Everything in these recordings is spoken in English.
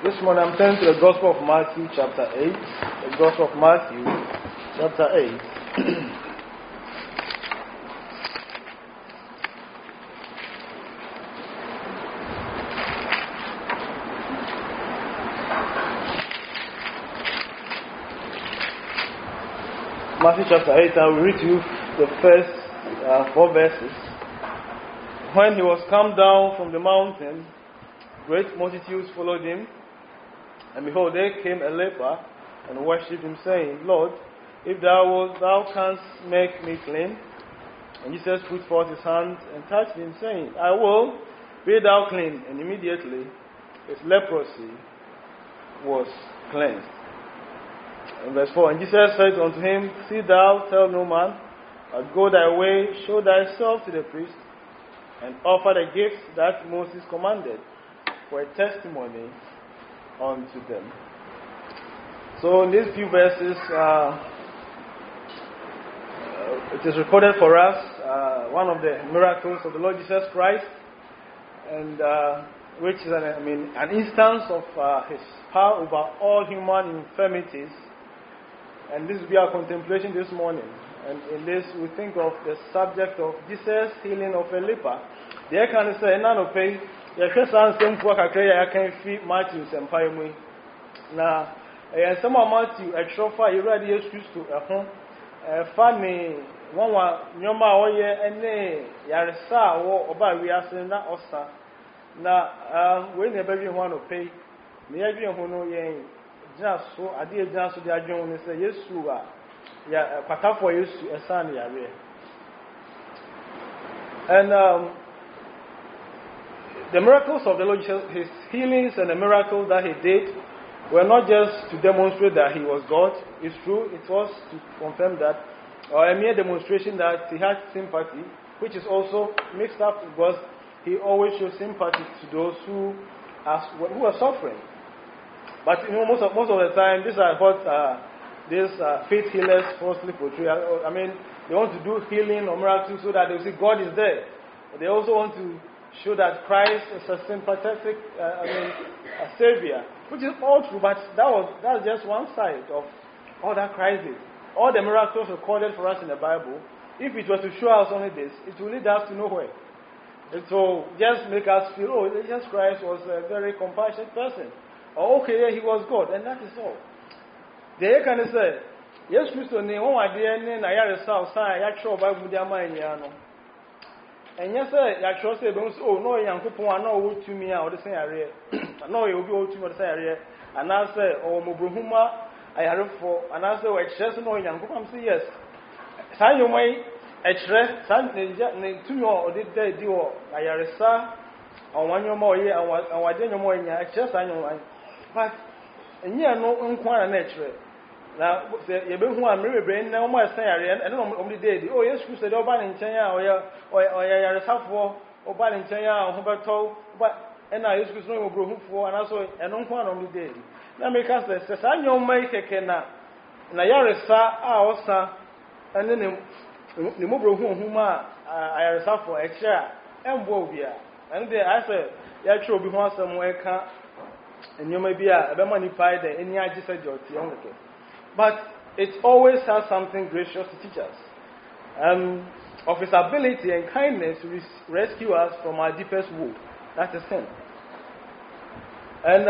This morning I'm turning to the Gospel of Matthew chapter 8. The Gospel of Matthew chapter 8. Matthew chapter 8, I will read to you the first 4 verses. When he was come down from the mountain, great multitudes followed him. And behold, there came a leper and worshipped him, saying, Lord, if thou wilt, thou canst make me clean. And Jesus put forth his hand and touched him, saying, I will, be thou clean. And immediately his leprosy was cleansed. And verse 4, and Jesus said unto him, See thou, tell no man, but go thy way, show thyself to the priest, and offer the gifts that Moses commanded, for a testimony unto them. So in these few verses, it is recorded for us one of the miracles of the Lord Jesus Christ, and which is an instance of his power over all human infirmities. And this will be our contemplation this morning. And in this, we think of the subject of Jesus' healing of a leper. The can say, none of pay. The Christian same for I can feed Matthew and Payme. Now, some of Matthew, a trophy, you ready excuse to a home. Funny, one Yoma Oye, and nay, Yarisa, or by we are saying that Osa. Now, when the baby want to pay, the idea who know ye. Just so I did just so the adjourn and say, Yes, you are. Yeah, Patafo used to a son, Yare. And the miracles of the Lord Jesus, his healings and the miracles that he did were not just to demonstrate that he was God. It's true, it was to confirm that, or a mere demonstration that he had sympathy, which is also mixed up because he always shows sympathy to those who are suffering. But you know, most of the time, these are what these faith healers falsely portray. I mean, they want to do healing or miracles so that they will see God is there. They also want to show that Christ is a sympathetic, a savior, which is all true. But that's just one side of all that Christ is. All the miracles recorded for us in the Bible, if it was to show us only this, it will lead us to nowhere. And so just make us feel, oh, Jesus Christ was a very compassionate person. Oh, okay, yeah, he was God, and that is all. They can say, Yes, Christo, name one idea, and I had a south side, I show by Mudiama and Yano. And yes, sir, I trust they don't say, oh, no, young people are not old to me out the same area. No, you will be old to me the same area. And I say, oh, Mubruhuma, I have for, and I say, well, just no young people, I'm saying, yes. Sign your way, a tre, sign the 2 or did they do, I are a sir, on 1 year more year, and what then more in your just I know. But and you no inquire nature. Now, you be who I'm really brain now, my say, and no only day. Oh, yes, you said, oh, Ban in China, or your Safo, or Ban in China, or Huberto, but and I used to know Brohum for, and also an unquan only day. Now, make us say, I know make a cana, and I are also, and then the Mobro whom I are Safo, a chair, and Bobia. And there I said, Yatro be one somewhere. And you may be a money pie there, any I just said your tea. But it always has something gracious to teach us. Of his ability and kindness to rescue us from our deepest woe. That's a sin. And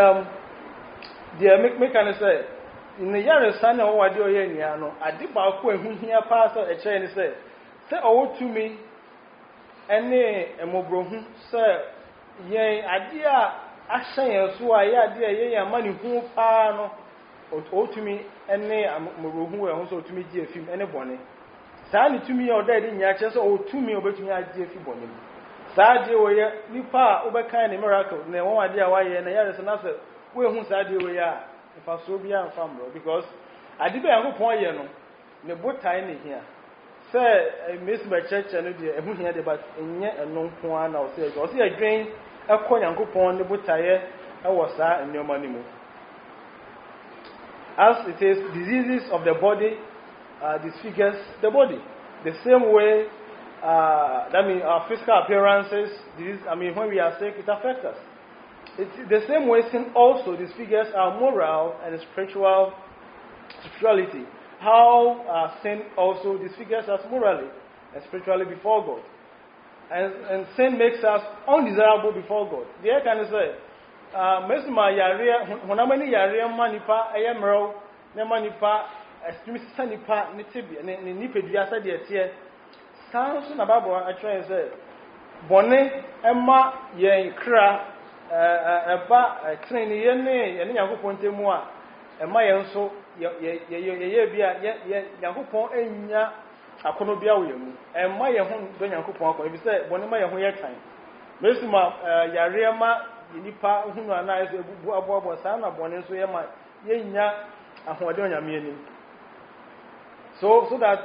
the make say, in the year son of what you're in Yano, I did about who here pastor a chain and say, oh to me, and a mobrohum, sir, yea, idea. Action so I dear money who no or to me and who also to me dear film any bonnet. Sally to me or dead in your chest or to me over to me I dear bonnet. Sad dear, you pa over kind of miracle, no idea why and the other is another way who sad we are if I so be a family because I did a point no boat tiny here. Sir, Miss my church and who here but in yet a non one or say, or see a drain. A coin and coupon the butcher, I was in your money move. As it is, diseases of the body disfigures the body. The same way, that means our physical appearances, when we are sick, it affects us. It's the same way sin also disfigures our moral and spirituality. How sin also disfigures us morally and spiritually before God. And sin makes us undesirable before God. The air can say, Mesma Yaria, when I'm any Yaria Manipa, I am row, Nemanipa, Sanipa, Nitibi, and Nipedia said, yes, here. Sounds in a Bible, I try and say, Bonnet, Emma, Ye Kra, a train, Yene, and Yahu Pontemoa, and my also, Yahupon, and Ya. I couldn't be away, and my home don't Yakupon, if you say, one of my own time. Mesma Yariama, Nipa, whom are nice, Buabo, Sana, Bonin, so Yama, Yenya, and Huadonia meaning. So that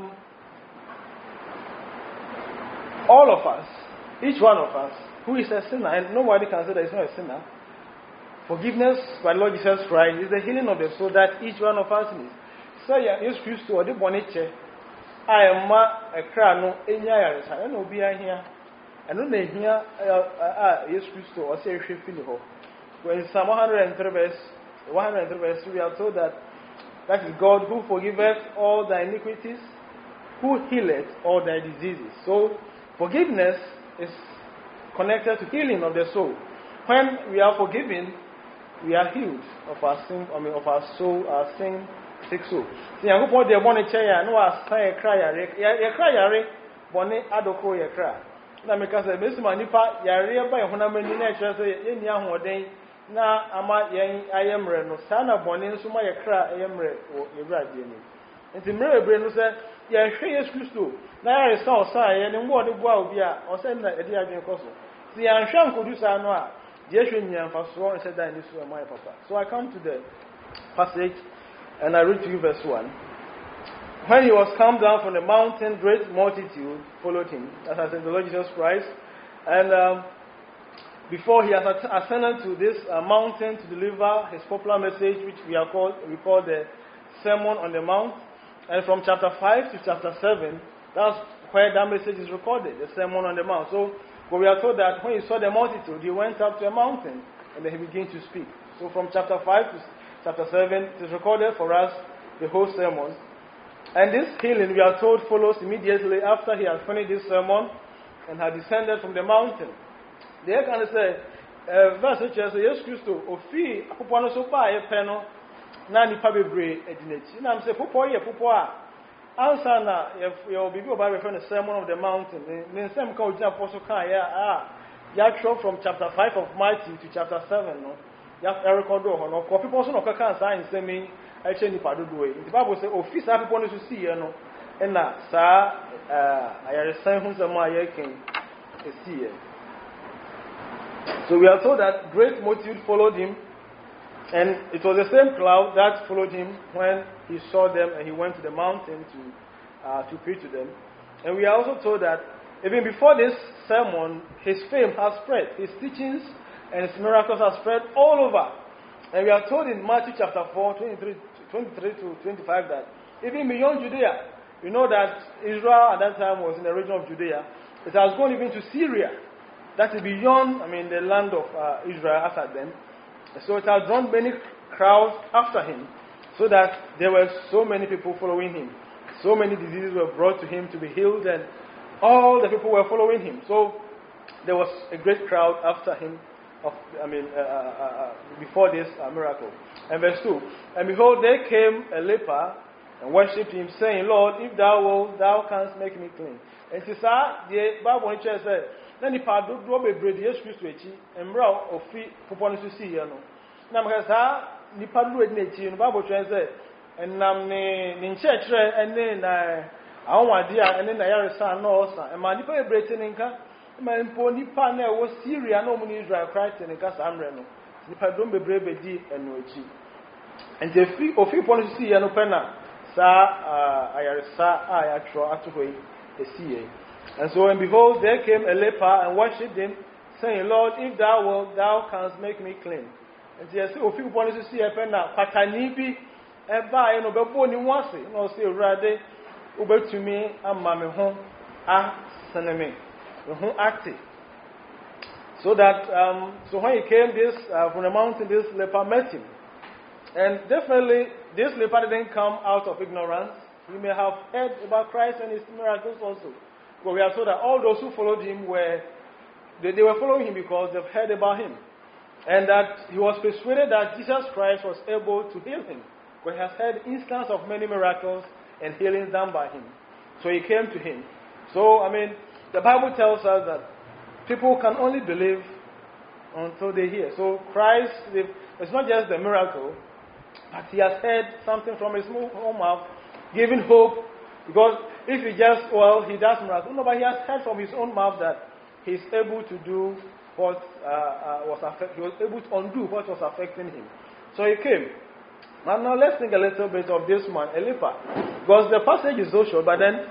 all of us, each one of us, who is a sinner, and nobody can say that he's not a sinner, forgiveness by Lord Jesus Christ is the healing of the soul that each one of us needs. So, yes, Christ, or the bonnet. I am a crano in Yaris, I don't know be here. I don't know here, yes, Christo, or say, Philip. When Psalm 103 verse, we are told that is God who forgiveth all thy iniquities, who healeth all thy diseases. So, forgiveness is connected to healing of the soul. When we are forgiven, we are healed of our sin, of our soul, our sin. So, see, I hope they want to chair. No, I say, cry, bonnet, adoko, ya cry. Now, because I miss my nipa, Yaria by Honamani nature, say, in young one day, now I am Reno, Sana bonnet, so my cry, I am Re, or Ibrahim. And the mirror brain said, Ya, yes, Christo. Now I saw Sai and what the wow, or send a dear Cosso. See, I'm sure could do Sanoa. Jeshin for sworn said that this was my papa. So I come to the passage. And I read to you verse 1. When he was come down from the mountain, great multitude followed him. As I said, the Lord Jesus Christ. And before he has ascended to this mountain to deliver his popular message, which we call the Sermon on the Mount. And from chapter 5 to chapter 7, that's where that message is recorded, the Sermon on the Mount. So we are told that when he saw the multitude, he went up to a mountain and then he began to speak. So from chapter 5 to chapter 7, it is recorded for us the whole sermon. And this healing, we are told, follows immediately after he had finished this sermon and had descended from the mountain. They can say, verse which says, Yes, Christo, Ofi, Pupano Sopa, a penal, Nani Pabebre, Edinate. And I'm saying, Pupo, Ansana, if you'll be about referring the sermon of the mountain, then some called Apostle Kaya, Yatro from chapter 5 of Matthew to chapter 7, no? You have Eric Odo, no coffee person of Kakan sign semi, actually, Paduwe. The Bible says, Office have people to see, you know, and that, sir, I understand who's a my king, a seer. So we are told that great multitude followed him, and it was the same cloud that followed him when he saw them and he went to the mountain to preach to them. And we are also told that even before this sermon, his fame has spread, his teachings and his miracles are spread all over. And we are told in Matthew chapter 4, 23 to 25 that even beyond Judea, you know that Israel at that time was in the region of Judea. It has gone even to Syria. That is beyond, the land of Israel after them. So it has drawn many crowds after him, so that there were so many people following him. So many diseases were brought to him to be healed, and all the people were following him. So there was a great crowd after him. Before this miracle. And verse 2, and behold, there came a leper and worshipped him, saying, Lord, if thou wilt, thou canst make me clean. And she said, the Bible said, then if I do be bread, yes, Christ, and brow of free for to see, you know. Now, Nipa do it, the Bible says, and I'm in church, and then I want dear, and then I son, no, son, and my Nipa bread in my nipa na was Syria no money Israel Christ and Casamre no nipa don't be brave di and no chi and the free of people to see no pena sa ayaresa ayatro atohoi esie. And so and behold there came a leper and worshipped him, saying, Lord, if thou wilt, thou canst make me clean. And so of people to see a pena patani bi eba no bebo ni wase no say urade ubetumi amma me ho a saneme. So that, so when he came from the mountain, this leper met him. And definitely, this leper didn't come out of ignorance. He may have heard about Christ and his miracles also. But we are told that all those who followed him they were following him because they've heard about him. And that he was persuaded that Jesus Christ was able to heal him. But he has heard instances of many miracles and healings done by him. So he came to him. So, the Bible tells us that people can only believe until they hear. So Christ, it's not just the miracle, but he has heard something from his own mouth, giving hope. Because if he does miracles. No, but he has heard from his own mouth that he's able to do what he was able to undo what was affecting him. So he came. And now let's think a little bit of this man, a leper. Because the passage is so short, but then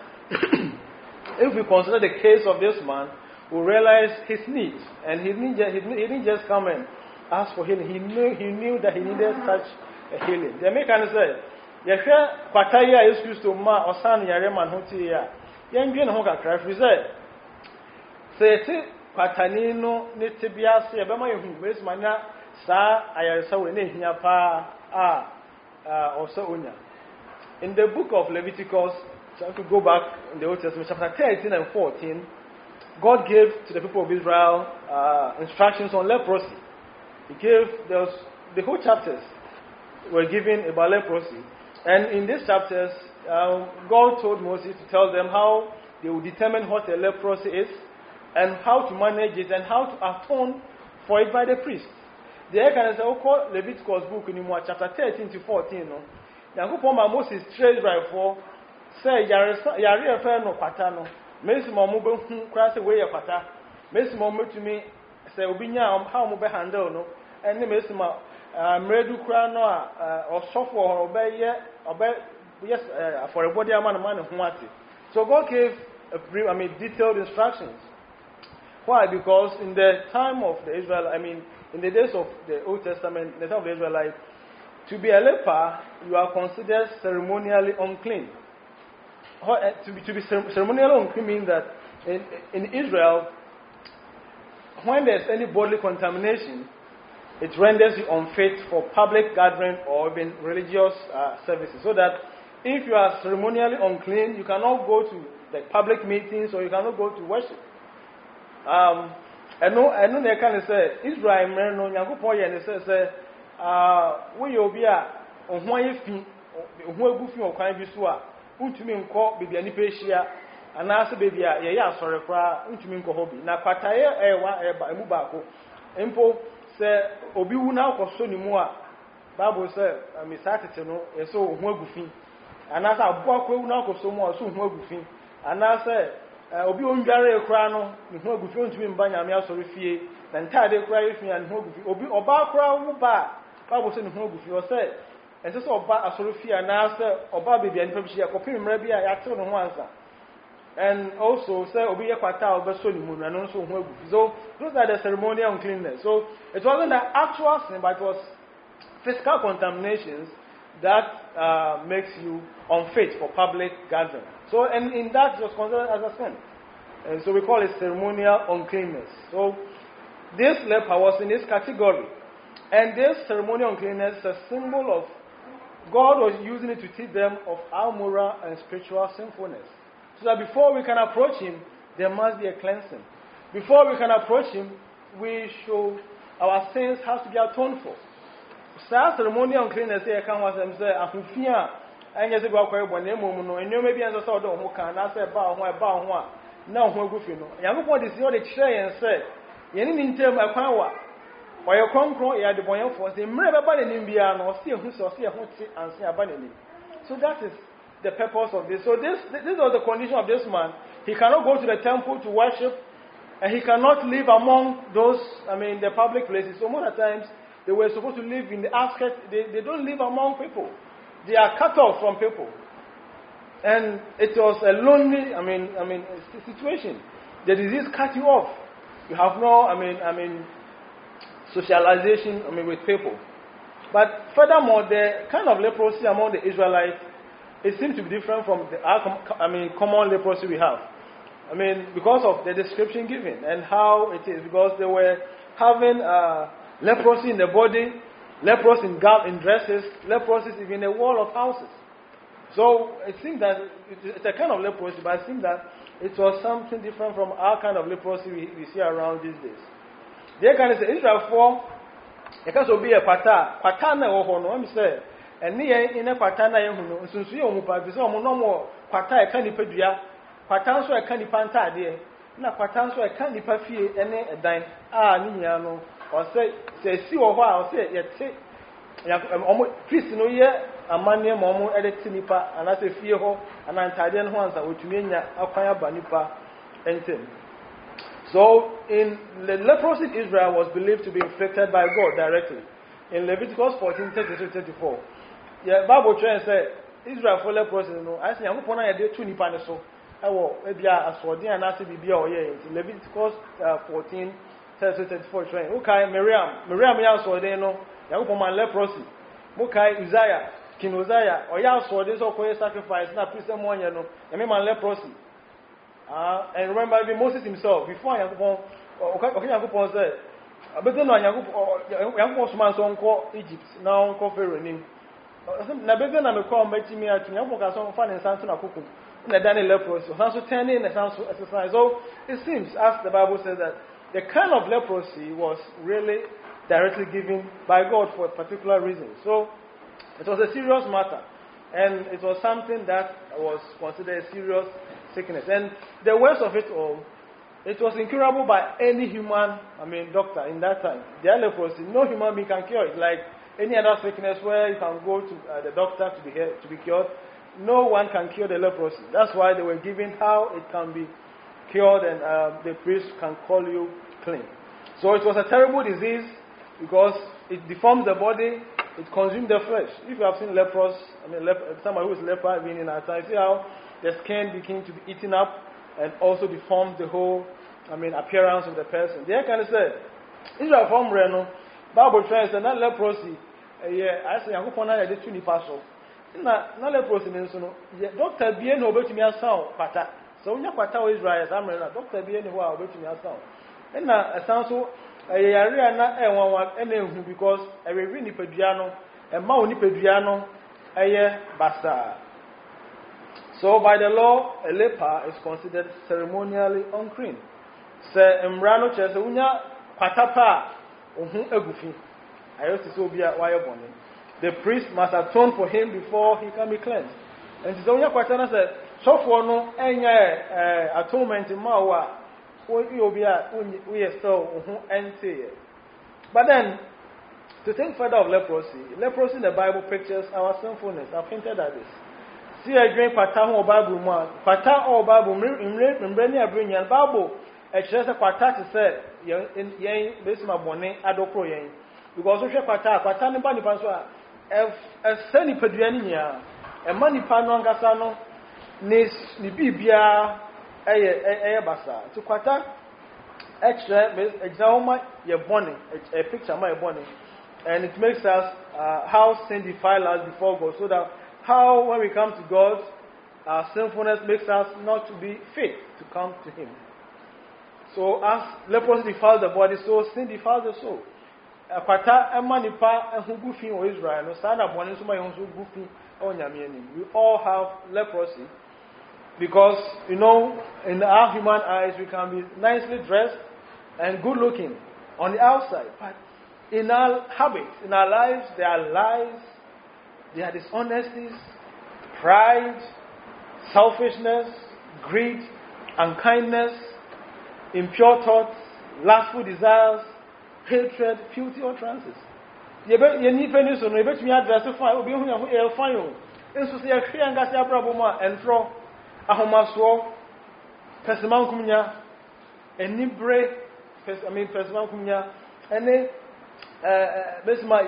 if we consider the case of this man, we realize his needs. And he didn't just come and ask for healing. He knew that he needed such a healing. The American said, Yahweh Pataya is used to ma or san Yareman Hotia. Young Jane Hoka Craft, we said, say, Patanino, Nitibia, Abama, Miss Mana, Sa, Ayasaw, Niapa, or Saunia. In the book of Leviticus, so if we go back in the Old Testament, chapter 13 and 14, God gave to the people of Israel instructions on leprosy. He gave the whole chapters were given about leprosy. And in these chapters, God told Moses to tell them how they would determine what a leprosy is, and how to manage it, and how to atone for it by the priest. The can say, Leviticus book in chapter 13 to 14. No, Moses trade right for say, Yari affair no patano. Messi Momo crash away a pata. Messi Momo to me say, Obinya, how Mobe handle no, and the Messima Medu Crano or software or obey, yes, for a body man of Humati. So God gave detailed instructions. Why? Because in the time of the Israelites, in the days of the Old Testament, in the time of the Israelites, to be a leper, you are considered ceremonially unclean. To be ceremonially unclean means that in Israel, when there's any bodily contamination, it renders you unfit for public gathering or even religious services. So that if you are ceremonially unclean, you cannot go to the public meetings or you cannot go to worship. I know they can say Israel no Nyankopon ye ne say we obi a ohun ayefi ohun egufi okwan bi so a untumi nkọ bebi ani pehia anase bebi a ye ya asore kra untumi nkọ hobi na kwataye eba emu baako empo say obi wu na akoso ni mu a Bible say misatete no eso ohun egufi anase abo akwa wu na akoso mu a so ohun egufi anase obi ondware ekura no ne ho agufi ontumi mba nyame asori fie na ntade ekura efi na ne ho agufi obi oba akura wo ba Bible say ne ho agufi o say ese so oba asori fie na say oba bebi ani pa bi ya kopim mra bi a ya tew ne ho ansa. And also say obi ye kwata oba so ni mu na no so ho agufi. So those are the ceremonial uncleanness. So it wasn't the actual sin, but it was physical contaminations that makes you unfit for public gathering. So, and in that, it was considered as a sin. And so we call it ceremonial uncleanness. So, this leper was in this category. And this ceremonial uncleanness is a symbol of God was using it to teach them of our moral and spiritual sinfulness. So that before we can approach Him, there must be a cleansing. Before we can approach Him, our sins have to be atoned for. So, ceremonial uncleanness here can was them say, Ahufia. And yes, go akwa ebo na emom no enyo me bia nso so do ho kan na say ba ho a na ho agufi no Yakobon dey see all the kire yen say yen ni ntem akwan wa oye konkron ya de bonyen for say mre be ba na nim bia no se ehu so se ehu ti anse aba na nim. So that is the purpose of this. So this was the condition of this man. He cannot go to the temple to worship, and he cannot live among those the public places. So most of the times they were supposed to live in the outskirts. They don't live among people. They are cut off from people. And it was a lonely, situation. The disease cut you off. You have no, socialization, with people. But furthermore, the kind of leprosy among the Israelites, it seems to be different from the, common leprosy we have. I mean, because of the description given and how it is, because they were having leprosy in the body, leprosy in dresses, leprosy even in the wall of houses. So it seems that it's a kind of leprosy, but it seems that it was something different from our kind of leprosy we see around these days. They can say Israel for it can be a patana or hono. I'm saying, and near in a patana, since you are no more pata a candy pedria, patanso a candy panta dear, na patanso a candy pafi and a dime. Niano, or say, see or while, say, yet say, Christ no year, a man near Momo editing nipa, and I say, fear ho, and Italian ones that would mean acquire banipa and tin. So, in the leprosy, Israel was believed to be inflicted by God directly. In Leviticus 14:33-34, the Bible says, Israel for leprosy, I say, I'm going to do 2 nipa so. I will maybe a sword and I say, be all year. Leviticus 14:33-34, okay, Miriam, ya sword, you go my leprosy. Mukai Uzziah, King Uzziah, or ya sword is okay sacrifice, not priest someone, you know, and me my leprosy. And remember, even Moses himself, before Yakupon, okay, Yakupon said, but then Yakupon man so called Egypt, now called Pharaoh name. Na better na me call me me at Yakuka so fan and Sanson Akuku, and the Daniel leprosy, so turning and sounds exercise. So it seems, as the Bible says, that the kind of leprosy was really directly given by God for a particular reason. So it was a serious matter, and it was something that was considered a serious sickness. And the worst of it all, it was incurable by any human, doctor in that time. The leprosy, no human being can cure it. Like any other sickness where you can go to the doctor to be cured, no one can cure the leprosy. That's why they were given how it can be cured, and the priest can call you clean. So it was a terrible disease because it deforms the body, it consumes the flesh. If you have seen lepers, somebody who is leper being in our time, see how the skin begins to be eaten up and also deforms the whole, appearance of the person. They kind of say, Israel from Reno, Bible says that leprosy, I say, I'm going to do 2 paso. Not leprosy, Doctor Bien over to me a sound, pata. So when you pata Israel, I'm a Doctor Bien who are over to me a sound. And a sound so, area not anyone because a really pediano, a mauni pediano, basta. So by the law, a leper is considered ceremonially unclean. Sir Emrano Chesa Unya Patapa Egufi. I used to so be a wire bonnet. The priest must atone for him before he can be cleansed. And Sisonia Quatana said, so for no any atonement in Mawa, we are still empty. But then, to think further of leprosy in the Bible pictures our sinfulness. I've hinted at this. See, I drink pata or Bible, pata or Bible, in Brenia Brinian Bible, a chest of pata to say, Yang, Besma Bonnet, Adopro Yang. Because we share pata, and Bani Panswa, a sunny Pedriania, a money panon gasano, Nis Nibibia, a basa. To Quata, extra, examine your bonnet, a picture of my bonnet, and it makes us how sin defile us before God, so that how when we come to God, our sinfulness makes us not to be fit to come to Him. So as leprosy defiles the body, so sin defiles the soul. We all have leprosy because, in our human eyes, we can be nicely dressed and good looking on the outside. But in our habits, in our lives, there are lies, there are dishonesties, pride, selfishness, greed, unkindness, impure thoughts, lustful desires, hatred, filthy utterances. You need pennies on you bet me address to find, be who find you. And so say a clear and gas abraboma and throw a homaswo, Pesman Kumya, and Nibre, Pesman Kumya, and then Besma,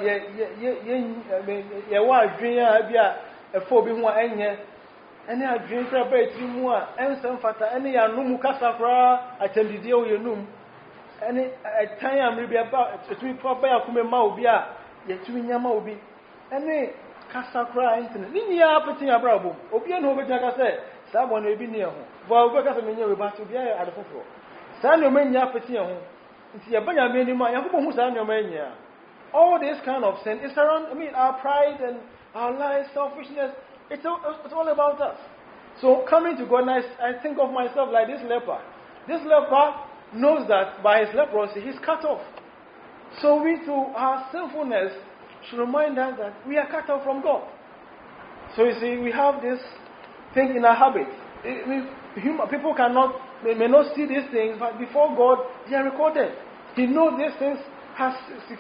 ye wife, dream, a phobia, and I drink a bit more, and some fata, and they are no mukasafra, I tell you, deal your noom. And a time will be about a 3 proper Kumemobia, yet 2 Yamobi, and they Casacra, and Linia Petit Abrabo, Obian over Jacka said, someone will be near home. Well, because I'm in your about to be at the floor. San your mania for seeing home. It's your banner minimum. I hope who's on your mania. All this kind of sin is around, our pride and our lies, selfishness. It's all about us. So coming to God, I think of myself like this leper. This leper knows that by his leprosy, he's cut off. So we, through our sinfulness, should remind us that we are cut off from God. So you see, we have this thing in our habit. People may not see these things, but before God, they are recorded. He knows these things has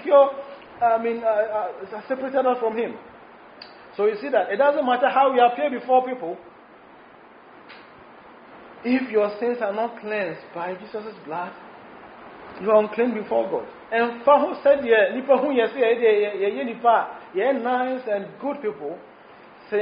separated us from Him. So you see that it doesn't matter how we appear before people. If your sins are not cleansed by Jesus' blood, you are unclean before God. And Fahu said, nice and good people. Say,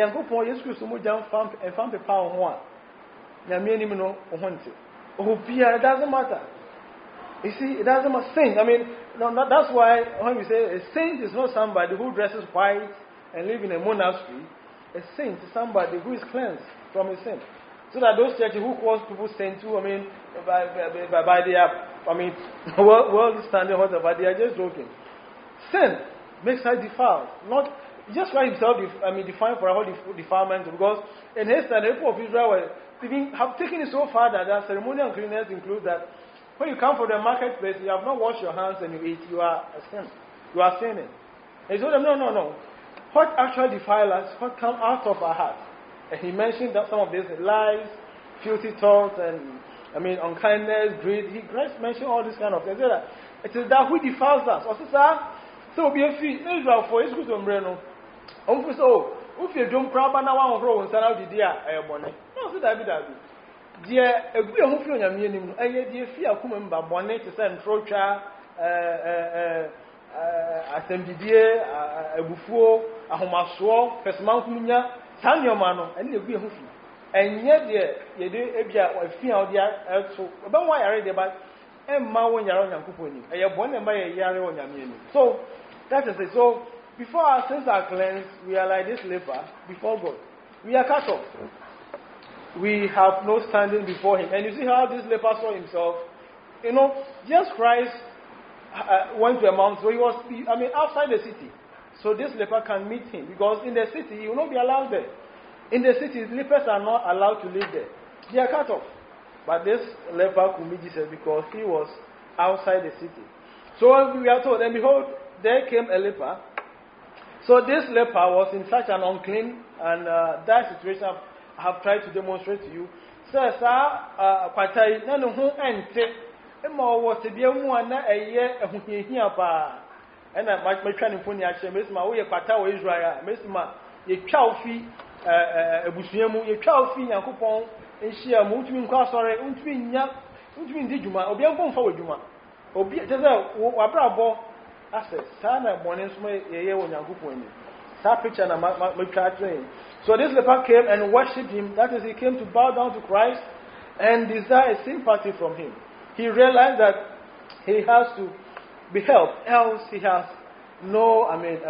it doesn't matter. You see, it doesn't matter. Saint, that's why when we say a saint is not somebody who dresses white and lives in a monastery. A saint is somebody who is cleansed from his sin. So that those churches who call people saints too, by their, world standing, whatever, they are just joking. Sin makes us defiled. Not just Christ himself, defined for our defilement, because in his time, the people of Israel have taken it so far that their ceremonial uncleanness includes that when you come from the marketplace, you have not washed your hands and you eat, you are a sin. You are sinning. And he told them, no. What actually defiles us, what comes out of our heart? And he mentioned that some of these lies, filthy thoughts, and unkindness, greed. He mentioned all these kind of things. It is that which defiles us. So be a fee. Israel for his good umbrella. If you don't grab an hour of row and send out the dear bonnet. No, so that be that. Dear, a good home for your minimum. Dear fear come by bonnet to send Trocha, Assembly, a buffo, a homaswar, Pesmountmunia, Sanyo Mano, and you'll be a hoofy. And yet, you do a fear of the so about why I read about Emma when you're on your coupon. I have one by a year on your meaning. So that is it. So before our sins are cleansed, we are like this leper before God. We are cut off. We have no standing before Him. And you see how this leper saw himself. Jesus Christ went to a mountain. So he was, outside the city. So this leper can meet him. Because in the city, he will not be allowed there. In the city, lepers are not allowed to live there. They are cut off. But this leper could meet Jesus because he was outside the city. So we are told, and behold, there came a leper. So this leper was in such an unclean, and that situation I have tried to demonstrate to you. So, Patai, none of whom ente, Emma was to be a one a year, and here, and I might try to put actually, Miss Ma, we are Pata Israel, Miss Ma, ye chow fee, a bushiamu, ye chow fee, and coupon, and she are moving cross or untwin Dijuma, or be a bomb for Juma. Or be a bravo. Assets, Sana Bonesme, a year when Yankuponi. Sa picture and my train. So this leper came and worshipped him. That is, he came to bow down to Christ and desire sympathy from him. He realized that he has to be helped, else he has no,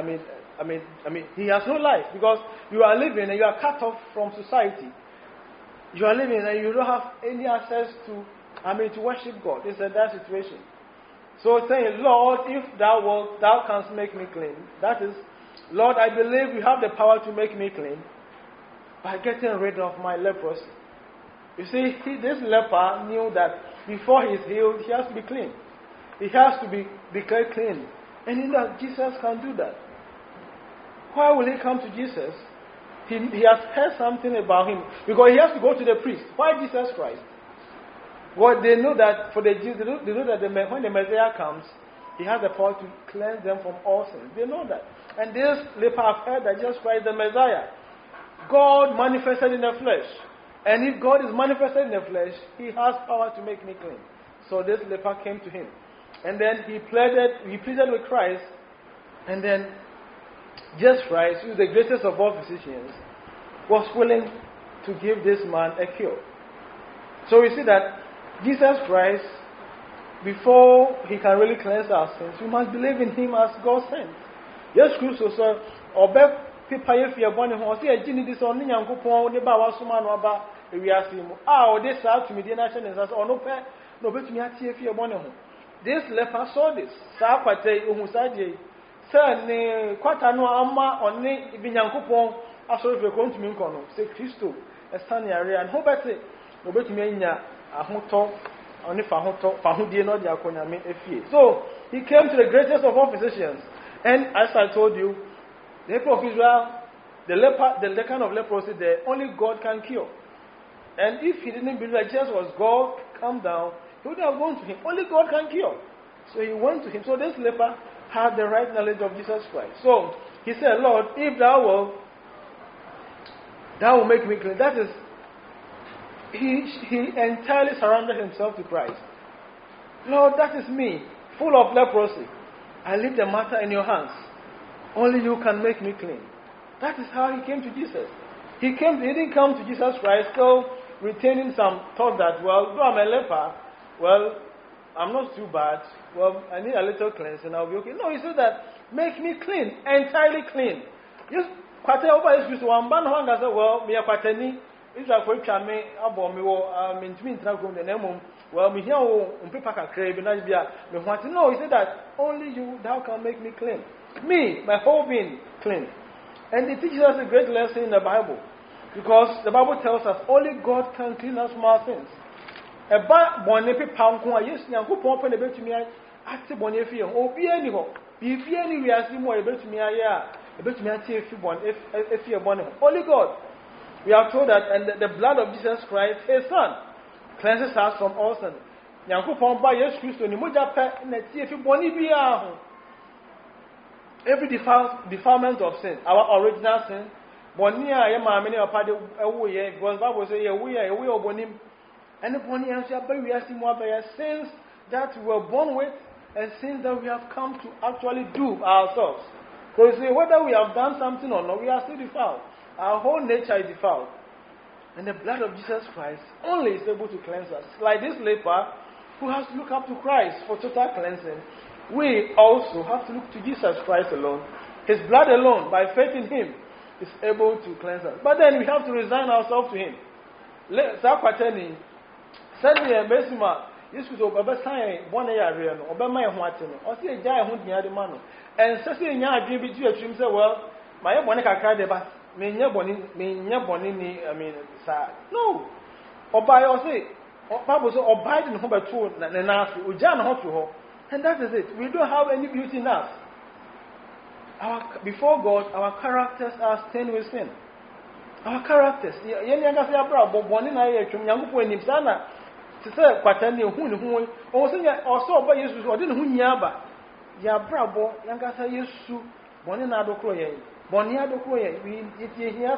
he has no life, because you are living and you are cut off from society. You are living and you don't have any access to worship God. It's that situation. So saying, Lord, if thou wilt, thou canst make me clean. That is, Lord, I believe you have the power to make me clean by getting rid of my leprosy. You see, this leper knew that before he is healed, he has to be clean. He has to be declared clean. And he knows Jesus can do that. Why will he come to Jesus? He has heard something about him. Because he has to go to the priest. Why Jesus Christ? Well, they know that for the Jews, they know that when the Messiah comes, he has the power to cleanse them from all sins. They know that. And this leper have heard that Jesus Christ is the Messiah. God manifested in the flesh. And if God is manifested in the flesh, he has power to make me clean. So this leper came to him. And then he pleaded with Christ. And then Jesus Christ, who is the greatest of all physicians, was willing to give this man a cure. So we see that Jesus Christ, before he can really cleanse our sins, we must believe in him as God sent. Yes, Christ also, or people if you are born in Hosea, Ginny, this only young coupon, the Bawa Suman, we are seeing, oh, this out to me, the nation is or no pet, no bet me at TF one. This leper saw this. Sapate, Umusaji, sir, ne, Quatano Amma, or ne, Vinyankupon, as if you're going to Minkono, say Christo, a sunny area, and hope at it, no bet me in a hoto, only Fahudi, not Yakona, so he came to the greatest of all physicians, and as I told you, the people of Israel, the kind of leprosy there, only God can cure. And if he didn't believe that Jesus was God, come down, he would have gone to him. Only God can cure. So he went to him. So this leper had the right knowledge of Jesus Christ. So he said, Lord, if thou will make me clean. That is, he entirely surrendered himself to Christ. Lord, that is me, full of leprosy. I leave the matter in your hands. Only you can make me clean. That is how he came to Jesus. He didn't come to Jesus Christ still retaining some thought that, well, though I'm a leper, well, I'm not too bad. Well, I need a little cleansing, I'll be okay. No, he said that, make me clean, entirely clean. Yes, kwate over is used to one band one said, well, me a kwateni, Israel for me, abo me wo, me intrago the name, well, me here umpipaka crave, and I be me want to know. He said that only you thou can make me clean. Me, my whole being clean. And it teaches us a great lesson in the Bible. Because the Bible tells us only God can clean us from our sins. Eba bonepi panko a Yesu nyanko pompe na betumi ate bonefi e obi ani ho bibi ani wiase mo e betumi aye a e betumi ate efi efi e bone. Only God. We are told that, and the blood of Jesus Christ, his son, cleanses us from all sin. Nyanko pompa Yesu Kristo ni moja pe na tie efi bone bia ho. Every defilement of sin, our original sin, bonia ye ma me ne papa de ewo ye, because Bible say ye we obonim. And upon we are sins that we were born with and sins that we have come to actually do ourselves. So you see, whether we have done something or not, we are still defiled. Our whole nature is defiled. And the blood of Jesus Christ only is able to cleanse us. Like this leper who has to look up to Christ for total cleansing, we also have to look to Jesus Christ alone. His blood alone, by faith in him, is able to cleanse us. But then we have to resign ourselves to him. Suddenly, a Besima, this was over sign 1 year, or my Martin, or say a giant near the man. And Cecilia Yard between a trim say, well, my Monica Cade, but me bonini, I mean, sad. No. Or by or say, or Pablo or Biden home by 2 and ask, we jam hot to her. And that is it. We don't have any beauty in us. Before God, our characters are stained with sin. Our characters. Yenga say abra bo boni na ye twem nyangopo anim sana te say kwatani hu ne hu o se nya o so oba Yesu o de ne hu nya ba ya abra bo yenga say Yesu boni na adokro ye boni adokro ye we it here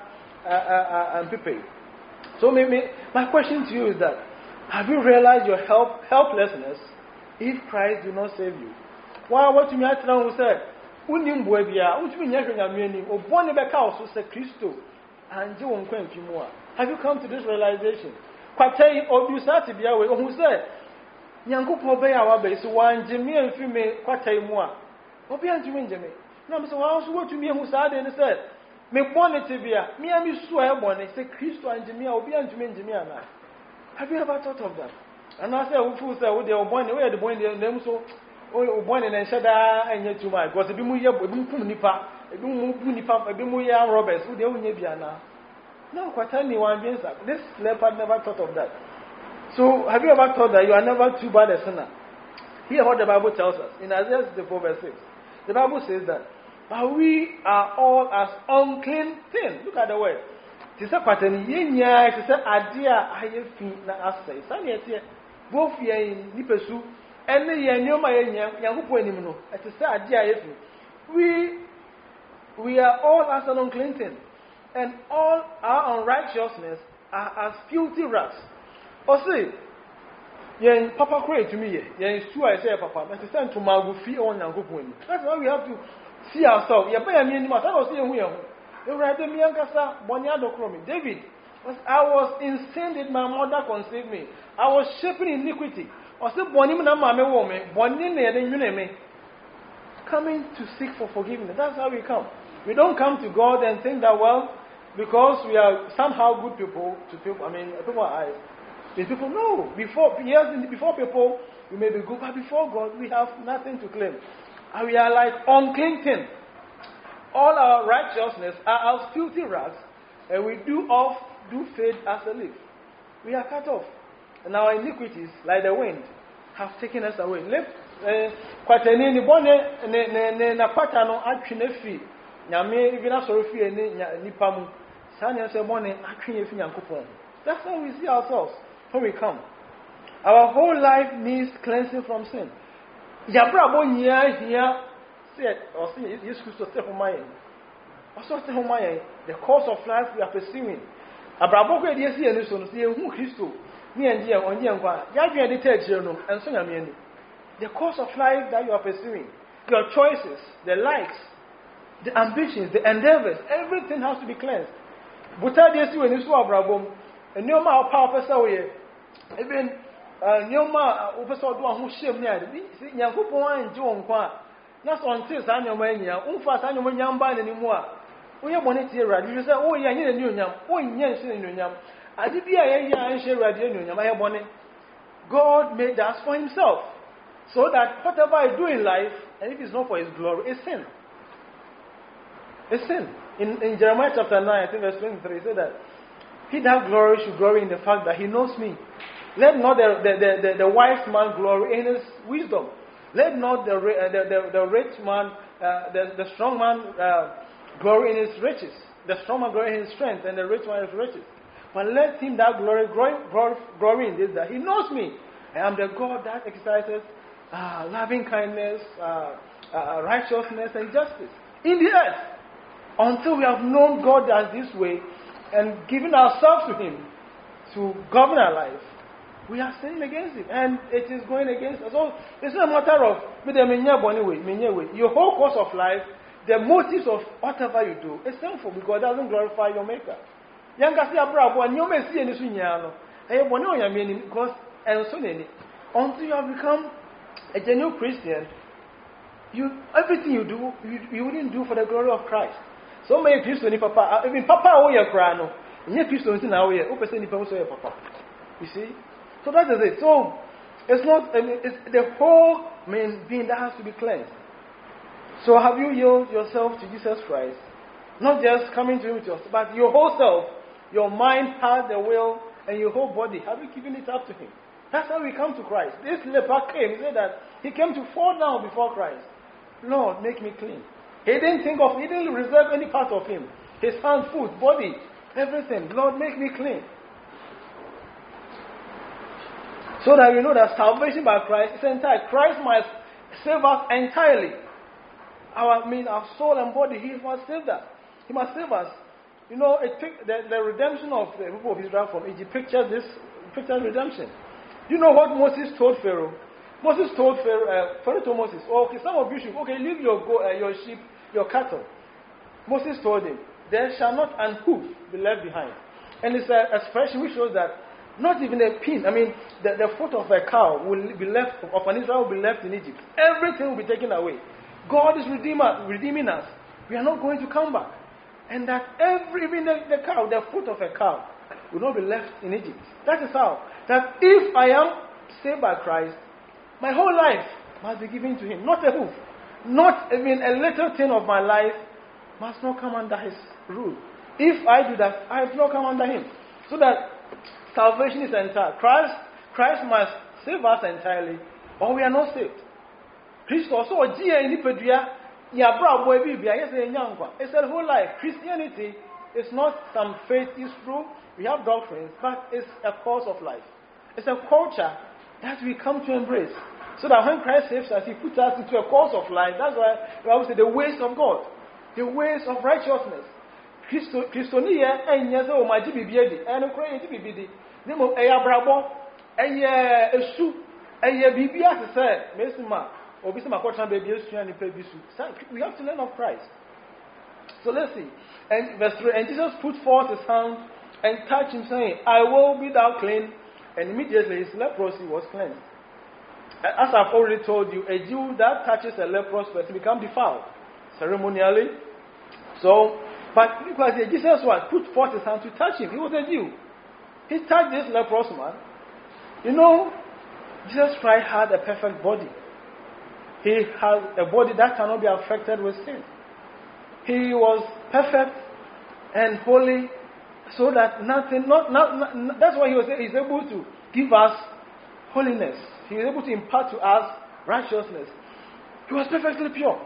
and people. So my question to you is that, have you realized your helplessness if Christ do not save you? Why what you me atran who say unim bo bia utumi nya hwenya miani oboni be ka oso se Kristo. And you won't quench more. Have you come to this realization? Kwatei obusati biawe who said, Yanko Pobe our base, one Jimmy and Fime, Kwatei Moa. Obian Jimmy. No, so I also wrote to me who said and said, Me bonnet tibia, me and you swear bonnet, say Christo and Jimmy, Obian Jimmy. Have you ever thought of that? And I said, who said, they were born away the boy in them so, born and Shada and yet too much. Was a bimu nipa. Roberts, who they will no, Quatani one being this leopard never thought of that. So, have you ever thought that you are never too bad a sinner? Hear what the Bible tells us in Isaiah 64 verse 6. The Bible says that, but we are all as unclean things. Look at the word. It says, Quatani, yenya, it says, Adia, Ayafi, na Asa. Some yet, both ye in Nipesu, and the Yanyoma Yahupo anymore. It says, Adia, Ayafi. We are all as an unclean thing, and all our unrighteousness are as filthy rags. Or say, yen Papa cried to me, yen is true I say Papa, but it's time to Magufi on Yangupuni. That's why we have to see ourselves. You buy a minimum, I was saying, you write the Miankasa, Bonyado Chromi. David, I was in sin that my mother conceived me. I was shaping iniquity. Or say, Bonimana Mame woman, Bonin and Uneme. Coming to seek for forgiveness. That's how we come. We don't come to God and think that, well, because we are somehow good people to people. I mean, people are eyes. People know before people we may be good, but before God we have nothing to claim. And we are like unclean things. All our righteousness are as filthy rags, and we do fade as a leaf. We are cut off, and our iniquities, like the wind, have taken us away. Kwatani ni bone na kwatano atwene fi. Nyame igina soro fi nipa mu. Sanya se bone atwene fi Nyankopon. That's how we see ourselves when we come. Our whole life needs cleansing from sin. Yabra bo nya here said or see Jesus Christ to step on my end. Also step on my end. The course of life we are pursuing. Abrabo ko dey see enu so no see hu Christo. Me and dia onye nkwa. Ya dwen dey tell you no enso nyame ani. The course of life that you are pursuing, your choices, the likes, the ambitions, the endeavors, everything has to be cleansed. Buta dey see when you so abrabom. Nyoma power person we even nyoma opeso do ho hiem ne ade si Nyankopon anje wonkwa na so until sa nyoma anyia umfa sa nyoma nyamba ne nimu a oye bone tie Awurade you say oh ye anye ne nyonyam onye nse ne nyonyam ade bia ye ye anhye Awurade nyonyam aye bone. God made us for himself, so that whatever I do in life, and if it's not for his glory, it's sin. It's sin. In Jeremiah chapter 9, I think verse 23, it said that he that glory should glory in the fact that he knows me. Let not the wise man glory in his wisdom. Let not the rich man, the strong man glory in his riches. The strong man glory in his strength, and the rich man in his riches. But let him that glory in this, that he knows me. I am the God that exercises loving kindness, righteousness, and justice in the earth. Until we have known God as this way and given ourselves to him to govern our life, we are sinning against it, and it is going against us. So it's not a matter of your whole course of life, the motives of whatever you do is sinful because it doesn't glorify your Maker. Because until you have become a genuine Christian, everything you do, you wouldn't do for the glory of Christ. So many Christians, Papa, even Papa, you cry no. You Christians now here, who person Papa? You see, so that is it. So it's not. It's the whole being that has to be cleansed. So have you yielded yourself to Jesus Christ? Not just coming to him with yourself, but your whole self, your mind, heart, the will, and your whole body. Have you given it up to him? That's how we come to Christ. This leper came. He said that he came to fall down before Christ. Lord, make me clean. He didn't reserve any part of him. His hand, foot, body, everything. Lord, make me clean. So that we know that salvation by Christ is entire. Christ must save us entirely. Our soul and body, he must save us. He must save us. You know, the redemption of the people of Israel from Egypt pictures redemption. You know what Moses told Pharaoh? Moses told Pharaoh told Moses, okay, some of you should, leave your sheep, your cattle. Moses told him, there shall not an hoof be left behind. And it's an expression which shows that not even a pin, the foot of a cow will be left, of an Israel will be left in Egypt. Everything will be taken away. God is redeeming us. We are not going to come back. And that even the cow, the foot of a cow, will not be left in Egypt. That is how. That if I am saved by Christ, my whole life must be given to him. Not a hoof. Not even a little thing of my life must not come under his rule. If I do that, I have not come under him. So that salvation is entire. Christ must save us entirely, or we are not saved. Christ also it's a whole life. Christianity is not some faith, it's true. We have doctrines, but it's a course of life. It's a culture that we come to embrace. So that when Christ saves us, he puts us into a course of life. That's why we always say the ways of God, the ways of righteousness. Christonia and Yazo Majibi Biedi, and Ukraine Bibidi, Nemo Ayabrabo, Esu, Bibia said, Mesima, or Bisma Kotan Baby, and Pebisu. We have to learn of Christ. So let's see. And verse 3, and Jesus put forth his hand and touched him, saying, I will be thou clean. And immediately his leprosy was cleansed. As I've already told you, a Jew that touches a leprous person becomes defiled ceremonially. So But because Jesus what? Put forth his hand to touch him. He was a Jew. He touched this leprous man. You know, Jesus Christ had a perfect body. He has a body that cannot be affected with sin. He was perfect and holy, so that nothing, that's why he's able to give us holiness. He was able to impart to us righteousness. He was perfectly pure.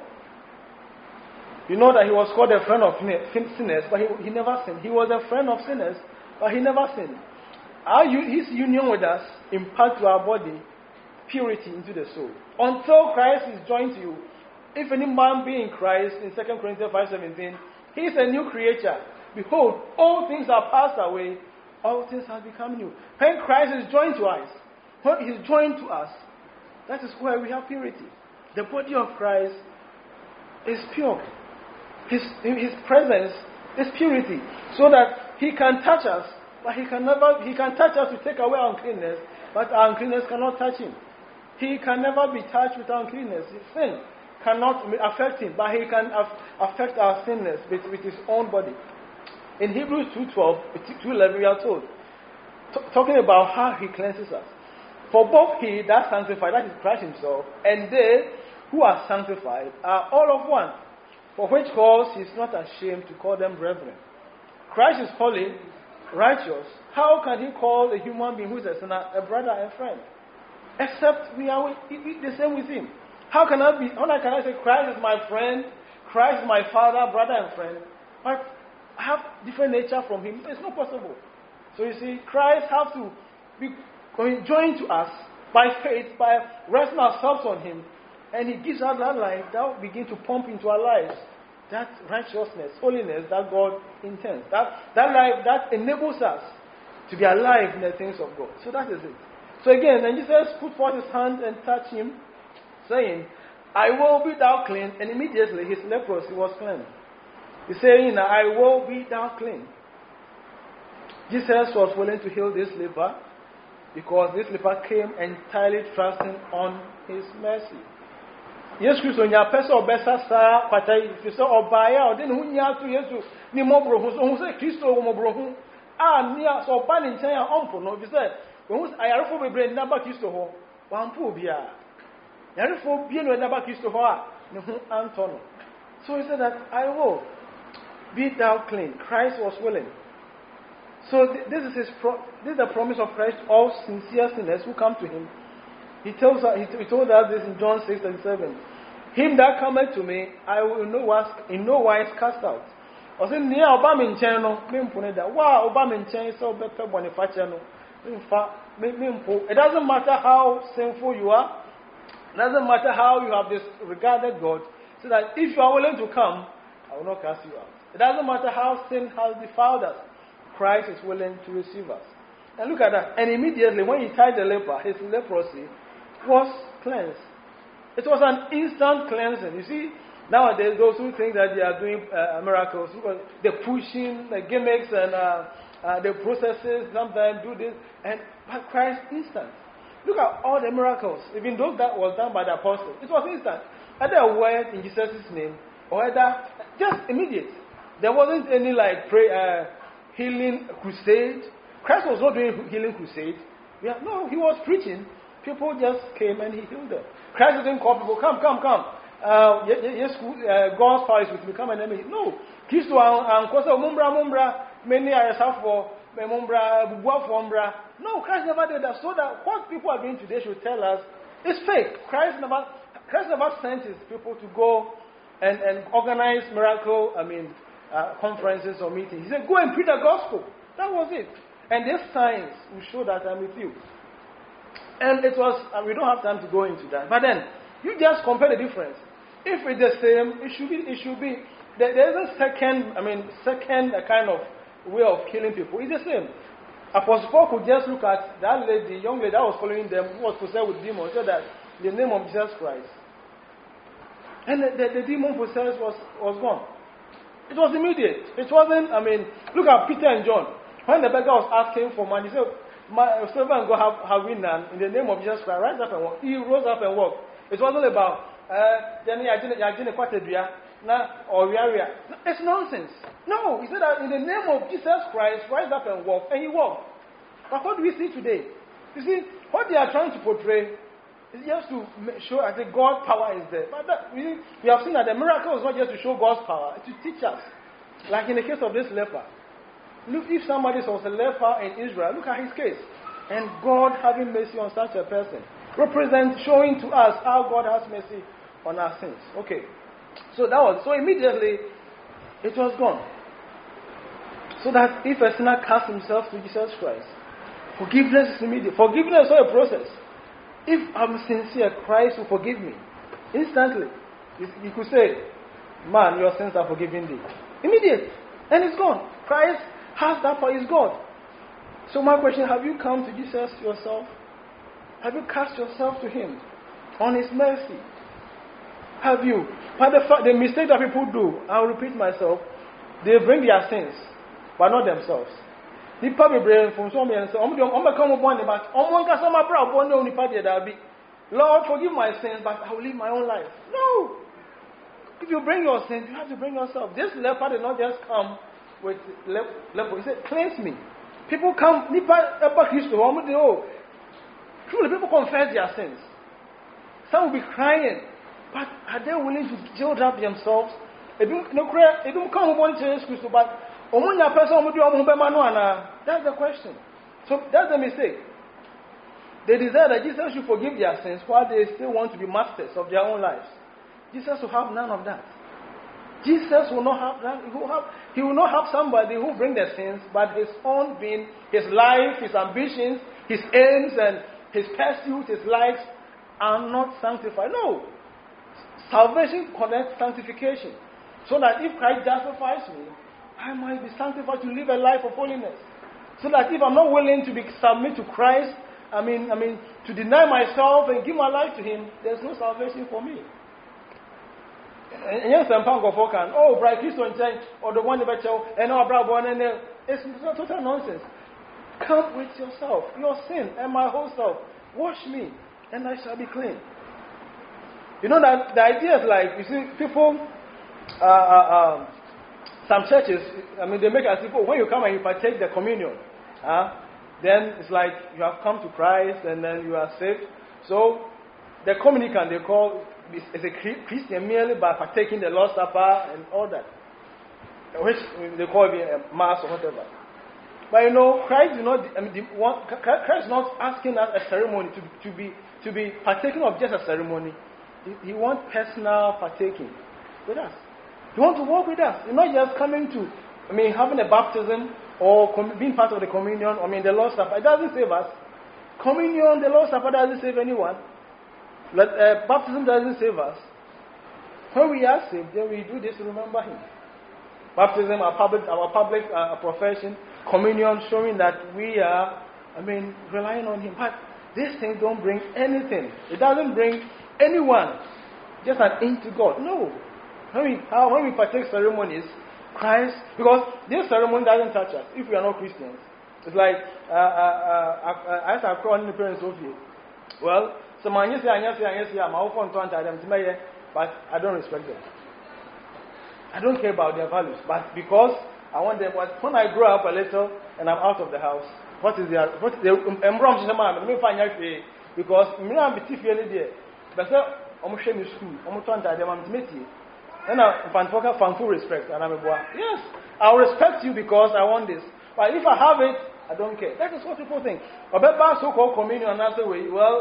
You know that he was called a friend of sinners, but he never sinned. He was a friend of sinners, but he never sinned. His union with us imparts to our body purity into the soul. Until Christ is joined to you, if any man be in Christ, in 2 Corinthians 5:17, he is a new creature. Behold, all things are passed away, all things have become new. When Christ is joined to us, when he is joined to us, that is where we have purity. The body of Christ is pure. His presence is purity, so that he can touch us, but he can touch us to take away our uncleanness, but our uncleanness cannot touch him. He can never be touched with uncleanness. Sin cannot affect him, but he can affect our sinness with his own body. In Hebrews 2:12, 2:11, we are told, talking about how he cleanses us. For both he that sanctified, that is Christ himself, and they who are sanctified are all of one. For which cause he is not ashamed to call them brethren. Christ is holy, righteous. How can he call a human being who is a sinner a brother and friend? Except we are the same with him. How can I say Christ is my friend, Christ is my father, brother and friend, but I have different nature from him? It's not possible. So you see, Christ has to be joined to us by faith, by resting ourselves on him, and he gives us that life that will begin to pump into our lives, that righteousness, holiness that God intends, that life that enables us to be alive in the things of God. So that is it. So again, then Jesus put forth his hand and touched him, saying, I will be thou clean. And immediately his leprosy was cleansed. He's saying, I will be thou clean. Jesus was willing to heal this leper because this leper came entirely trusting on his mercy. Yes, Christ, when you are person or better, sir, but if you say, or buy out, then who you have to yes, ni more brohun, so who say Christ or more brohun, near so ban in China, uncle, no, if you say, when I are for my brain number Christ or one poor beer. Therefore, being with number Christ or Anton. So he said that I will be thou clean. Christ was willing. So this is the promise of Christ to all sincere sinners who come to him. He told us this in John 6:37. Him that cometh to me, I will in no wise cast out. I said, near Obama in channel, wow, Obama in channel, so better Bonifaciano. It doesn't matter how sinful you are, it doesn't matter how you have disregarded God, so that if you are willing to come, I will not cast you out. It doesn't matter how sin has defiled us, Christ is willing to receive us. And look at that. And immediately when he tied the leper, his leprosy was cleansed. It was an instant cleansing. You see, nowadays those who think that they are doing miracles, they're pushing the gimmicks and the processes, sometimes do this, but Christ instant. Look at all the miracles, even those that was done by the apostles. It was instant. Either a word in Jesus' name, or either just immediate. There wasn't any healing crusade. Christ was not doing healing crusade. No, he was preaching. People just came and he healed them. Christ didn't call people, come. Yes, God's power is with me, come and let me. No. Christ mumbra, many are for mumbra. No, Christ never did that. So that what people are doing today should tell us is fake. Christ never sent his people to go and organize miracle, conferences or meetings. He said, go and preach the gospel. That was it. And these signs will show that I'm with you. And it was, we don't have time to go into that. But then, you just compare the difference. If it's the same, it should be. There is a second kind of way of killing people. It's the same. Apostle Paul could just look at that lady, young lady that was following them, who was possessed with demons, said that in the name of Jesus Christ. And the demon possessed was gone. It was immediate. It wasn't, look at Peter and John. When the beggar was asking for money, he said, my servant go have none in the name of Jesus Christ. Rise up and walk. He rose up and walked. It wasn't about it's nonsense. No, he said that in the name of Jesus Christ, rise up and walk. And he walked. But what do we see today? You see, what they are trying to portray is just to show that the God power is there. But we have seen that the miracle is not just to show God's power, it's to teach us. Like in the case of this leper. Look, if somebody was a leper in Israel, look at his case. And God having mercy on such a person represents showing to us how God has mercy on our sins. Okay. So immediately it was gone. So that if a sinner casts himself to Jesus Christ, forgiveness is immediate. Forgiveness is not a process. If I'm sincere, Christ will forgive me. Instantly. You could say, man, your sins are forgiven thee. Immediate. And it's gone. Christ has that power. He's God. So my question, have you come to Jesus yourself? Have you cast yourself to Him on His mercy? Have you? But the mistake that people do, I'll repeat myself, they bring their sins, but not themselves. Lord, forgive my sins, but I will live my own life. No. If you bring your sins, you have to bring yourself. This leper did not just come with leper. He said, cleanse me. People come, truly people confess their sins. Some will be crying, but are they willing to yield up themselves? It don't come upon Jesus Christ, but that's the question. So that's the mistake. They desire that Jesus should forgive their sins while they still want to be masters of their own lives. Jesus will have none of that. Jesus will not have that. He will not have somebody who bring the sins, but his own being, his life, his ambitions, his aims, and his pursuits, his lives are not sanctified. No. Salvation connects sanctification. So that if Christ justifies me, I might be sanctified to live a life of holiness. So that if I'm not willing to submit to Christ, to deny myself and give my life to Him, there's no salvation for me. And yes, I'm going to oh, bright Christian change, or the one about you, and our brother, and it's total nonsense. Come with yourself, your sin, and my whole self. Wash me, and I shall be clean. You know that the idea is like, you see, people, some churches, they make as if, when you come and you partake the communion, then it's like you have come to Christ and then you are saved. So, the communicant they call is a Christian merely by partaking the Lord's Supper and all that, which they call it a mass or whatever. But you know, Christ is not. Christ is not asking us a ceremony to be partaking of just a ceremony. He wants personal partaking with us. He wants to walk with us. He's not just coming to, having a baptism or being part of the communion. The Lord's Supper. It doesn't save us. Communion, the Lord's Supper doesn't save anyone. Baptism doesn't save us. When we are saved, then we do this to remember Him. Baptism, our public profession, communion, showing that we are, relying on Him. But these things don't bring anything. It doesn't bring anyone just an inch to God. No. When we partake ceremonies, Christ, because this ceremony doesn't touch us if we are not Christians. It's like, as I call in the parents of you. Well, so my yes, I'm often to them, but I don't respect them. I don't care about their values, but because I want them. When I grow up a little and I'm out of the house, what is their because I'm there. But I'm shame school. I'm to them. I'm meeting. And I'm full respect, and I'm a boy. Yes, I'll respect you because I want this. But if I have it, I don't care. That is what people think. So-called communion, and I say, well,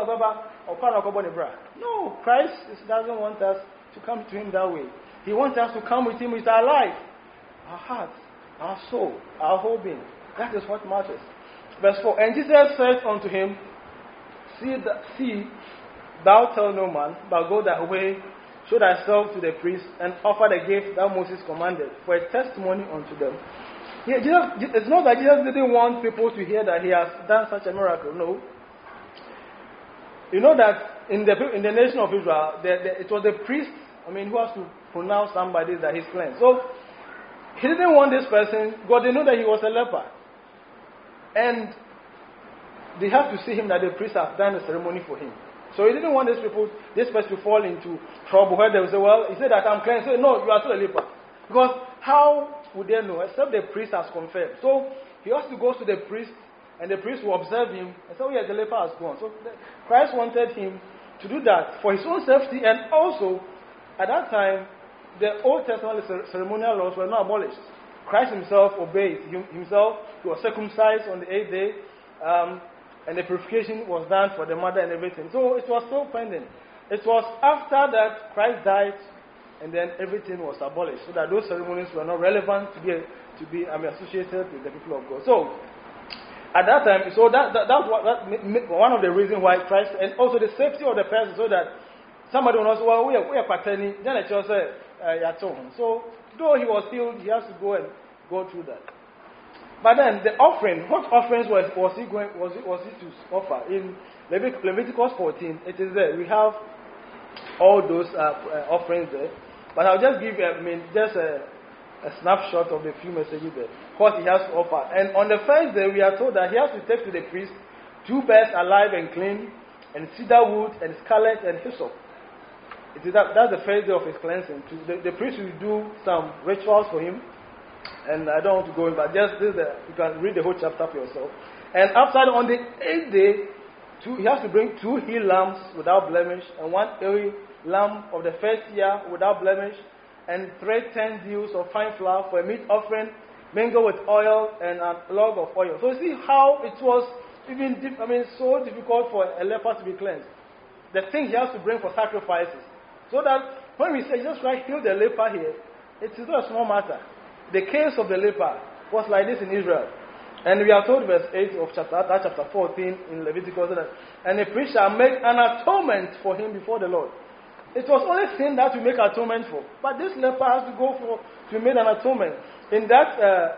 no, Christ doesn't want us to come to Him that way. He wants us to come with Him with our life, our heart, our soul, our whole being. That is what matters. Verse 4, and Jesus said unto him, See, thou tell no man, but go thy way, show thyself to the priest, and offer the gift that Moses commanded, for a testimony unto them. Yeah, it's not that Jesus didn't want people to hear that He has done such a miracle. No. You know that in the nation of Israel, it was the priest, who has to pronounce somebody that he's cleansed. So, He didn't want this person, because they know that he was a leper. And they have to see him that the priest has done the ceremony for him. So He didn't want this person to fall into trouble where they will say, well, he said that I'm cleansed. So, no, you are still a leper. Because how would they know? Except the priest has confirmed. So he also goes to the priest, and the priest will observe him and say, oh yeah, the leper has gone. So Christ wanted him to do that for his own safety, and also at that time the Old Testament ceremonial laws were not abolished. Christ himself obeyed. Himself, he was circumcised on the 8th day, and the purification was done for the mother and everything. So it was still pending. It was after that Christ died, and then everything was abolished, so that those ceremonies were not relevant to be associated with the people of God. So at that time, so that's one of the reasons why Christ, and also the safety of the person, so that somebody will not say, well, we are paternity, then the church said, so though he was healed, he has to go and go through that. But then the offering, what offerings was he to offer? In Leviticus 14, it is there. We have all those offerings there. But I'll just give a snapshot of the few messages there. What he has to offer. And on the first day, we are told that he has to take to the priest 2 bears alive and clean, and cedar wood, and scarlet, and hyssop. That's the first day of his cleansing. The priest will do some rituals for him. And I don't want to go in, but just this, you can read the whole chapter for yourself. And after that, on the 8th day, he has to bring 2 he lambs without blemish, and 1 ewe lamb of the first year without blemish, and 3 10 deals of fine flour for a meat offering, mingled with oil and a log of oil. So you see how it was so difficult for a leper to be cleansed. The thing he has to bring for sacrifices. So that when we say just right, heal the leper here, it is not a small matter. The case of the leper was like this in Israel. And we are told verse 8 of chapter 14 in Leviticus, and the priest shall make an atonement for him before the Lord. It was only sin that we make atonement for. But this leper has to go to make an atonement. In that,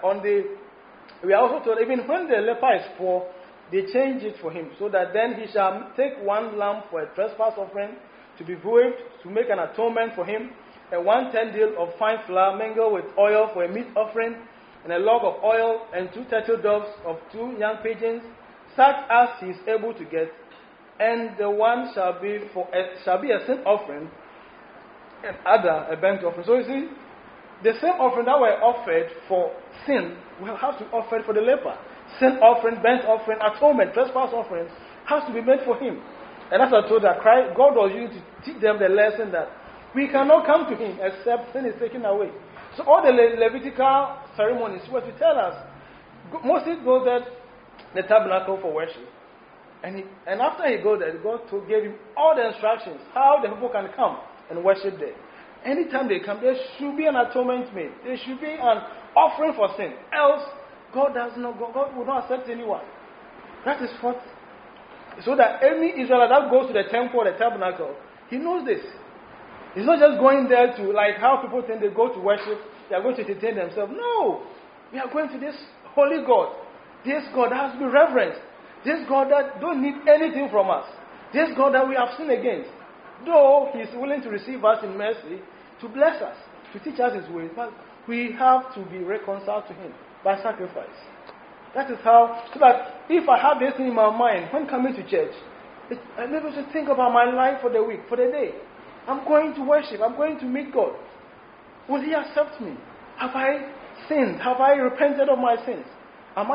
we are also told, even when the leper is poor, they change it for him, so that then he shall take 1 lamb for a trespass offering, to be boiled, to make an atonement for him, and 1 10 deal of fine flour mingled with oil for a meat offering, and a log of oil, and 2 turtle doves of 2 young pigeons, such as he is able to get. And the one shall be a sin offering, and other a burnt offering. So you see, the same offering that were offered for sin will have to be offered for the leper. Sin offering, burnt offering, atonement, trespass offerings has to be made for him. And as I told that God was using to teach them the lesson that we cannot come to him except sin is taken away. So all the Levitical ceremonies were to tell us. Moses goes there, the tabernacle for worship. And after he goes there, God gave him all the instructions, how the people can come and worship there. Anytime they come, there should be an atonement made. There should be an offering for sin. Else, God will not accept anyone. That is what. So that any Israelite that goes to the temple or the tabernacle, he knows this. He's not just going there to, like how people think they go to worship, they are going to entertain themselves. No! We are going to this holy God. This God that has to be reverenced. This God that don't need anything from us. This God that we have sinned against. Though He is willing to receive us in mercy, to bless us, to teach us His ways, but we have to be reconciled to Him by sacrifice. That is how, so that if I have this in my mind, when coming to church, I'm able to think about my life for the week, for the day. I'm going to worship, I'm going to meet God. Will He accept me? Have I sinned? Have I repented of my sins? Am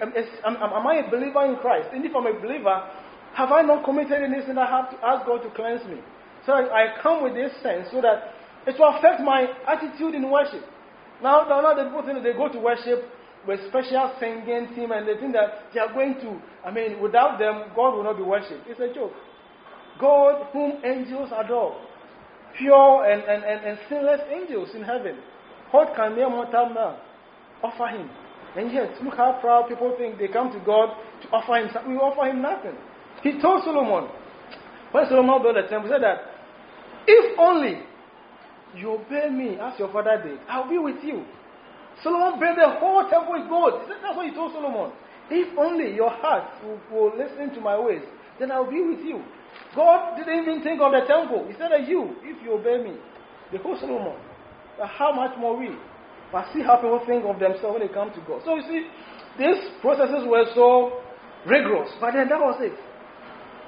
I a believer in Christ? And if I'm a believer, have I not committed anything that I have to ask God to cleanse me? So I come with this sense so that it will affect my attitude in worship. Now the people think that they go to worship with special singing team and they think that they are going to, without them, God will not be worshipped. It's a joke. God whom angels adore. Pure and sinless angels in heaven. What can mere mortal man offer Him? And yet, look how proud people think they come to God to offer Him something. We offer Him nothing. He told Solomon, when Solomon built the temple, he said that, if only you obey me as your father did, I'll be with you. Solomon built the whole temple with gold. That's what he told Solomon. If only your heart will listen to my ways, then I'll be with you. God didn't even think of the temple. He said that if you obey me, the whole Solomon, how much more we? But see how people think of themselves when they come to God. So you see, these processes were so rigorous. But then that was it.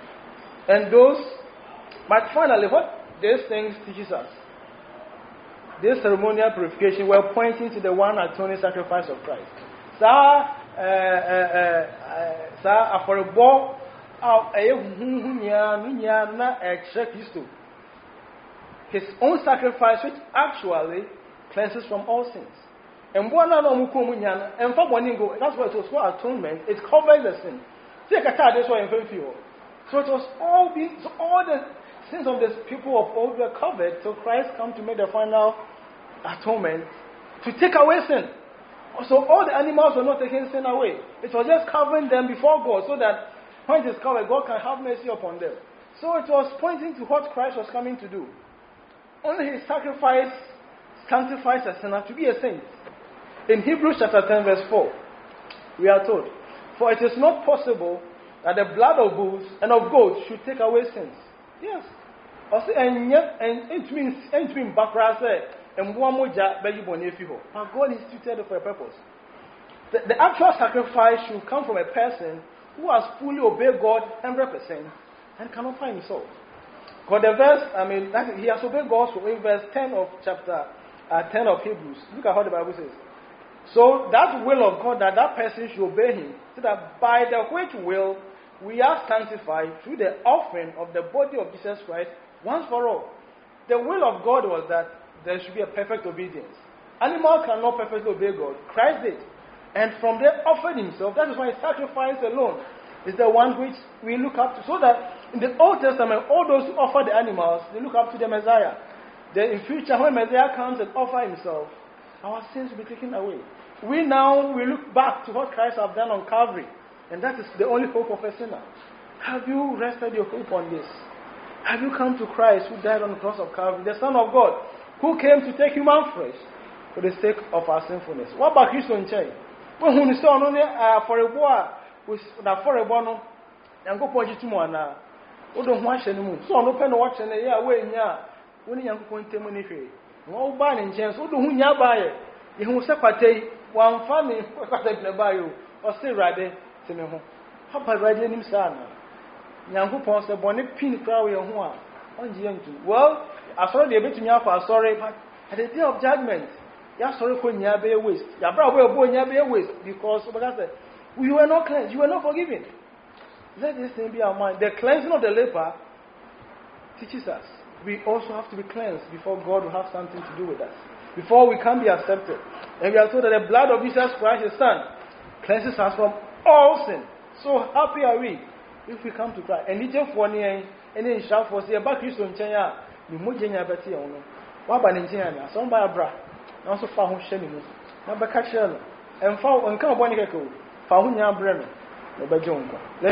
And but finally, what these things teaches us this ceremonial purification were pointing to the one atoning sacrifice of Christ. For a ball his own sacrifice, which actually cleanses from all sins. And that's why it was for atonement. It covers the sin. So it was all the sins of the people of old were covered. So Christ came to make the final atonement to take away sin. So all the animals were not taking sin away. It was just covering them before God, so that when it is covered, God can have mercy upon them. So it was pointing to what Christ was coming to do. Only his sacrifice sanctifies a sinner to be a saint. In Hebrews chapter 10 verse 4, we are told, for it is not possible that the blood of bulls and of goats should take away sins. Yes. And it means backwards. But God instituted it for a purpose. The actual sacrifice should come from a person who has fully obeyed God 100% and cannot find himself. Because the verse, he has obeyed God in verse 10 of chapter 10 of Hebrews. Look at how the Bible says. So that will of God, that person should obey him, so that by the which will we are sanctified through the offering of the body of Jesus Christ once for all. The will of God was that there should be a perfect obedience. Animals cannot perfectly obey God. Christ did. And from there offered himself. That is why sacrifice alone is the one which we look up to. So that in the Old Testament, all those who offer the animals, they look up to the Messiah. Then in future, when Messiah comes and offers himself, our sins will be taken away. We look back to what Christ has done on Calvary. And that is the only hope of a sinner. Have you rested your hope on this? Have you come to Christ who died on the cross of Calvary, the Son of God, who came to take human flesh for the sake of our sinfulness? What about Christ on chain? When you saw for a boy with for a bono and go point to Mona, who don't watch anymore. So no pen watching a year away in ya when you point to money. No buying in chance, who don't buy it. You will separate one family by you or say rather to me. How about writing him, son? Yanku Ponce, bonnet pin crowd, and one. Well, I saw the bit to me for sorry, but at the day of judgment, you are sorry for your bear waste. Your brother will your bear waste because you were not cleansed, you were not forgiven. Let this thing be our mind. The cleansing of the leper teaches us we also have to be cleansed before God will have something to do with us, before we can be accepted. And we are told that the blood of Jesus Christ, his Son, cleanses us from all sin. So happy are we if we come to Christ. And it's for near any shout for say about Christ on China, you mujanya betty on. What about Nigeria? Some by a bra, also found Shenny. Number catcher and found on Carbonic, found Brennan, no Bajonka.